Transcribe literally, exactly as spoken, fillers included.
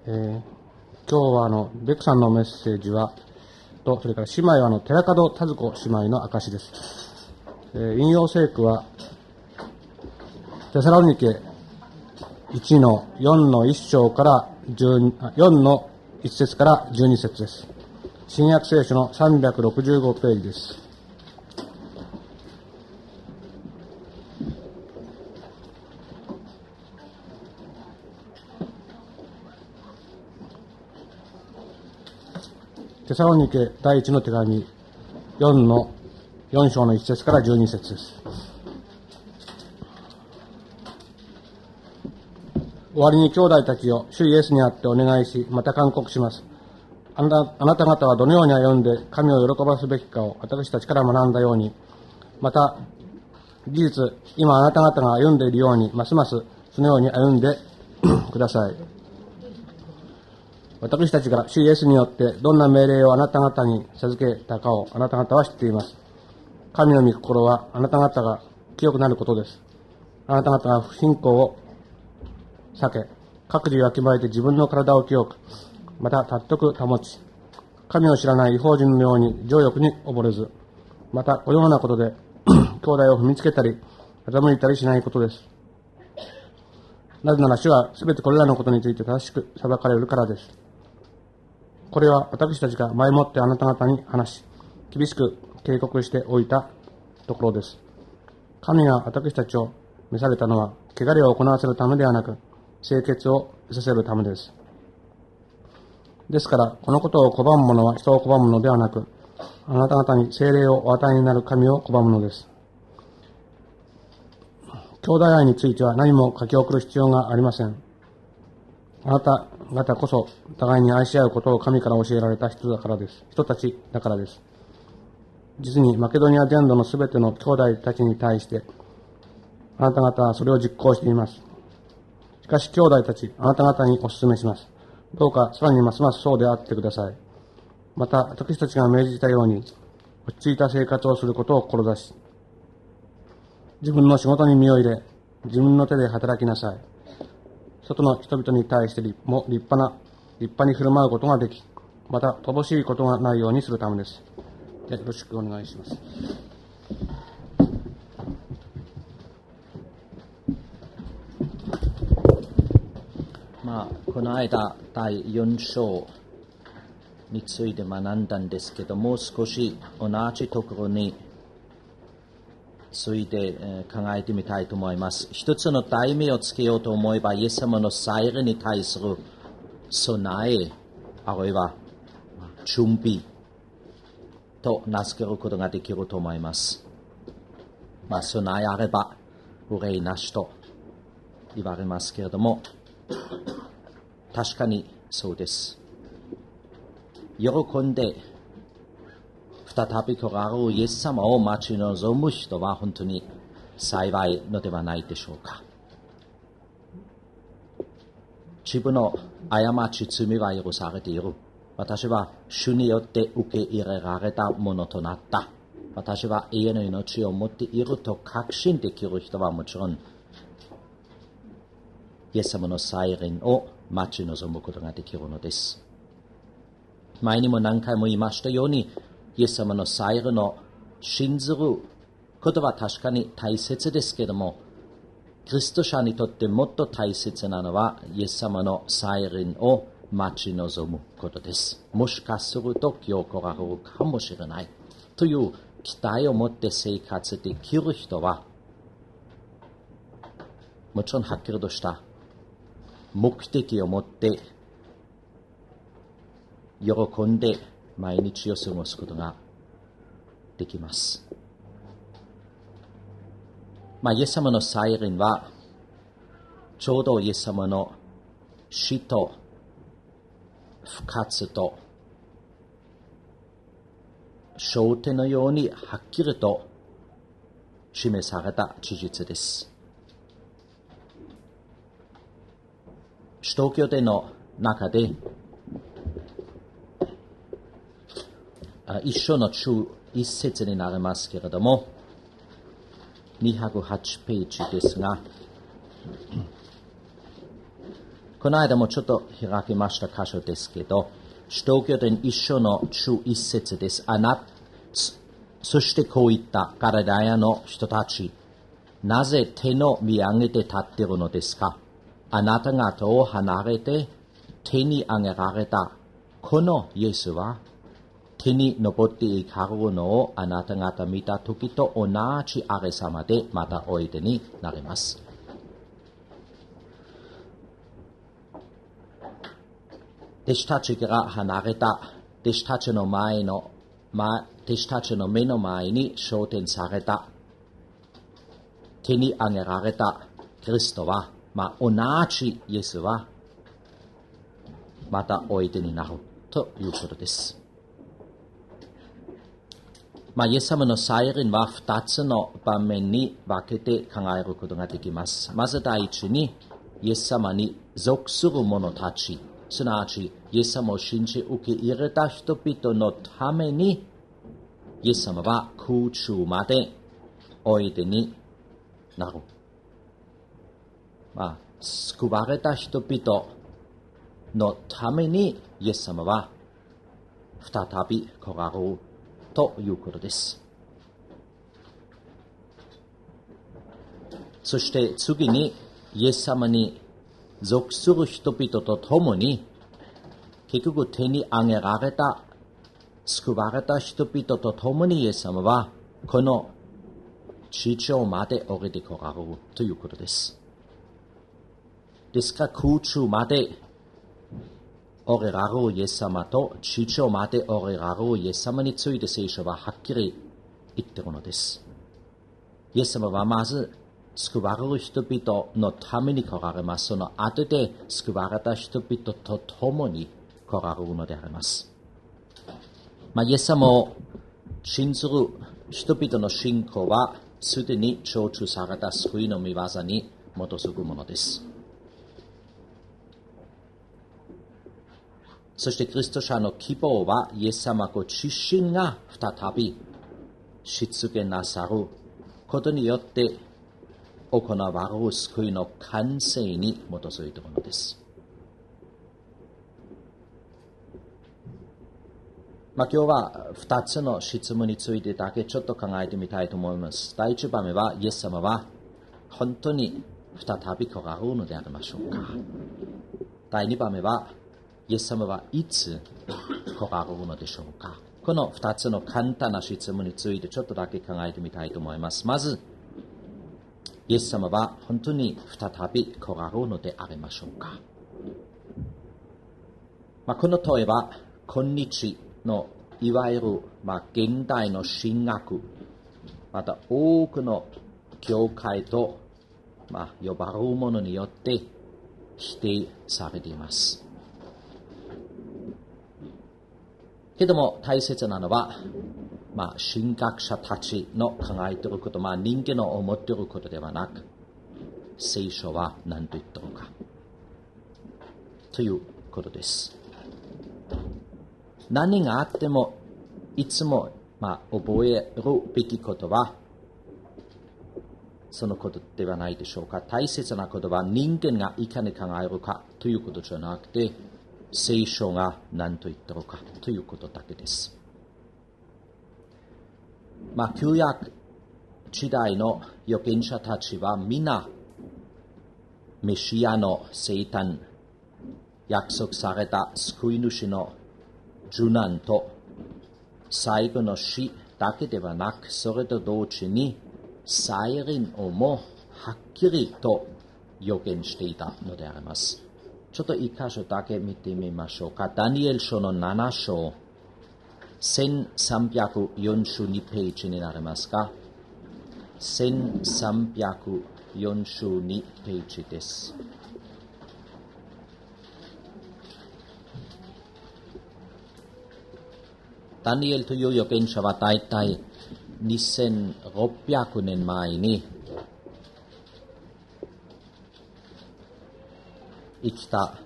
えー、今日はあのベクさんのメッセージはと、それから姉妹はあの寺門田鶴子姉妹の証です。えー、引用聖句はテサロニケいちのよんのいっ章からよんのいち節からじゅうに節です。新約聖書のさんびゃくろくじゅうごページです。テサロニケ第一の手紙よんのよん章のいち節からじゅうに節です。終わりに兄弟たちを主イエスにあってお願いし、また勧告します。あなた、あなた方はどのように歩んで神を喜ばすべきかを私たちから学んだように、また事実、今あなた方が歩んでいるように、ますますそのように歩んでください。私たちが主イエスによってどんな命令をあなた方に授けたかをあなた方は知っています。神の御心はあなた方が清くなることです。あなた方が不信仰を避け、各自わきまえて自分の体を清く、また尊く保ち、神を知らない異邦人のように情欲に溺れず、またこのようなことで兄弟を踏みつけたり欺いたりしないことです。なぜなら主はすべてこれらのことについて正しく裁かれるからです。これは私たちが前もってあなた方に話し、厳しく警告しておいたところです。神が私たちを召されたのは、汚れを行わせるためではなく、清潔を得させるためです。ですから、このことを拒む者は人を拒むのではなく、あなた方に聖霊をお与えになる神を拒むのです。兄弟愛については何も書き送る必要がありません。あなた方こそ互いに愛し合うことを神から教えられた人だからです。人たちだからです。実にマケドニア全土のすべての兄弟たちに対して、あなた方はそれを実行しています。しかし兄弟たち、あなた方にお勧めします。どうかさらにますますそうであってください。また私たちが命じたように、落ち着いた生活をすることを志し、自分の仕事に身を入れ、自分の手で働きなさい。外の人々に対しても立派な、立派に振る舞うことができ、また乏しいことがないようにするためです。よろしくお願いします。 まあ、この間、だいよん章について学んだんですけども、少し同じところについて考えてみたいと思います。一つの題名をつけようと思えば、イエス様の再臨に対する備え、あるいは準備と名付けることができると思います。まあ、備えあれば憂いなしと言われますけれども、確かにそうです。喜んで再び来られるイエス様を待ち望む人は本当に幸いのではないでしょうか。自分の過ち罪は許されている。私は主によって受け入れられたものとなった。私は永遠の命を持っていると確信できる人はもちろんイエス様の再臨を待ち望むことができるのです。前にも何回も言いましたように、イエス様の再臨を信ずることは確かに大切ですけれども、キリスト者にとってもっと大切なのはイエス様の再臨を待ち望むことです。もしかすると今日来られるかもしれないという期待を持って生活できる人は、もちろんはっきりとした目的を持って喜んで毎日を過ごすことができます。まあ、イエス様の再臨はちょうどイエス様の死と復活と焦点のようにはっきりと示された事実です。使徒行伝の中で一章の中一節になりますけれども、にひゃくはちページですが、ここの間もちょっと開きました箇所ですけど、使徒行伝一章の中一節です。あな、そしてこう言った、ガリラヤの人たち、なぜ手の見上げて立っているのですか。あなた方を離れて手に上げられたこのイエスは、手に登っていかれるのをあなた方見たときと同じあれさまでまたおいでになります。弟子たちから離れた弟子たちの前の、ま、弟子たちの目の前に昇天された、手に上げられたキリストは、まあ、同じイエスはまたおいでになるということです。まあ、イエス様の再臨は二つの場面に分けて考えることができます。まず第一に、イエス様に属する者たち、すなわちイエス様を信じ受け入れた人々のために、イエス様は空中までおいでになる。まあ、救われた人々のためにイエス様は再び来られるということです。そして次に、イエス様に属する人々と共に、結局手に上げられた、救われた人々と共にイエス様はこの地上まで降りて来られるということです。ですから空中まで降りられるイエス様と地上まで降りられるイエス様について聖書ははっきり言っているのです。イエス様はまず救われる人々のために来られます。その後で救われた人々と共に来られるのであります。まあ、イエス様を信ずる人々の信仰はすでに成就された救いの御業に基づくものです。そしてキリスト者の希望はイエス様ご自身が再び出現なさることによって行われる救いの完成に基づいているのです。まあ、今日は二つの質問についてだけちょっと考えてみたいと思います。第一番目は、イエス様は本当に再び来られるのでありましょうか。第二番目は、イエス様はいつ来られるのでしょうか。この二つの簡単な質問についてちょっとだけ考えてみたいと思います。まず、イエス様は本当に再び来られるのでありましょうか。まあ、この問いは今日のいわゆる、まあ、現代の神学、また多くの教会と、まあ、呼ばれるものによって否定されています。けども大切なのは、まあ、神学者たちの考えていること、まあ、人間の思っていることではなく、聖書は何と言っているかということです。何があってもいつも、まあ、覚えるべきことはそのことではないでしょうか。大切なことは人間がいかに考えるかということじゃなくて、聖書が何と言っているかということだけです。まあ、旧約時代の預言者たちは皆メシアの生誕、約束された救い主の受難と最後の死だけではなく、それと同時に再臨をもはっきりと予言していたのであります。ちょっと一箇所だけ見てみましょうか。ダニエル書のなな章、せんさんびゃくよんじゅうにページになりますか。せんさんびゃくよんじゅうにページです。ダニエルという預言者はだいたいにせんろっぴゃくねんまえに生きた